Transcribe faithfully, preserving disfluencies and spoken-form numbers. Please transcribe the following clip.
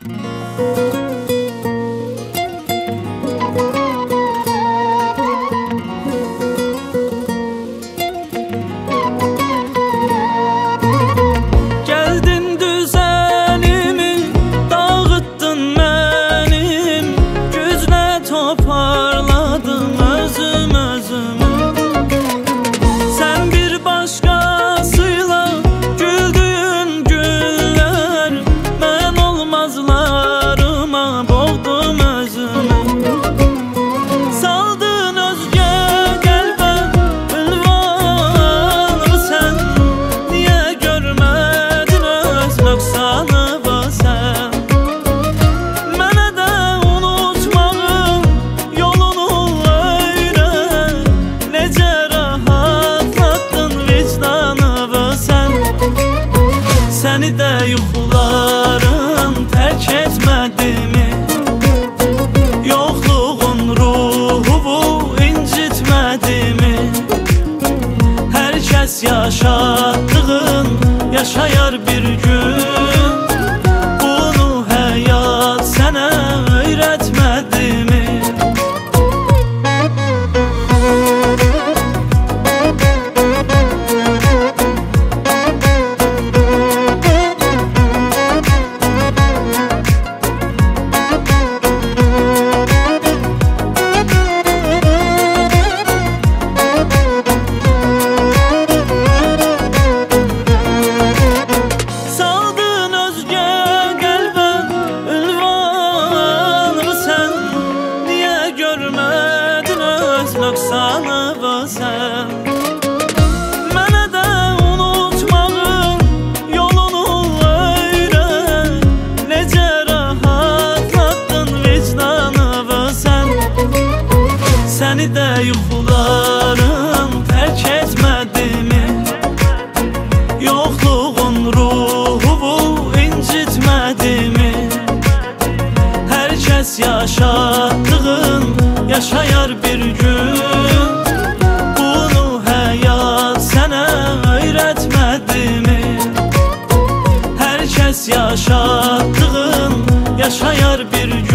Səni də yuxularım tərk etmədimi? Yoxluğun ruhumu incitmədimi? Hər kəs yaşattığın yaşayar bir gün. Bunu həyat sənə öyrətmədimi? Nöqsanı sən mənə də unutmağın yolunu öyrət. Necə rahatlatdın vicdanı sən? Səni də yuxularım tərk etmədimi? Yoxluğun ruhumu incitmədimi? Hər kəs yaşattığın yaşayar bir gün. Bunu həyat sənə öyrətmədimi? Hər kəs yaşattığın yaşayar bir gün.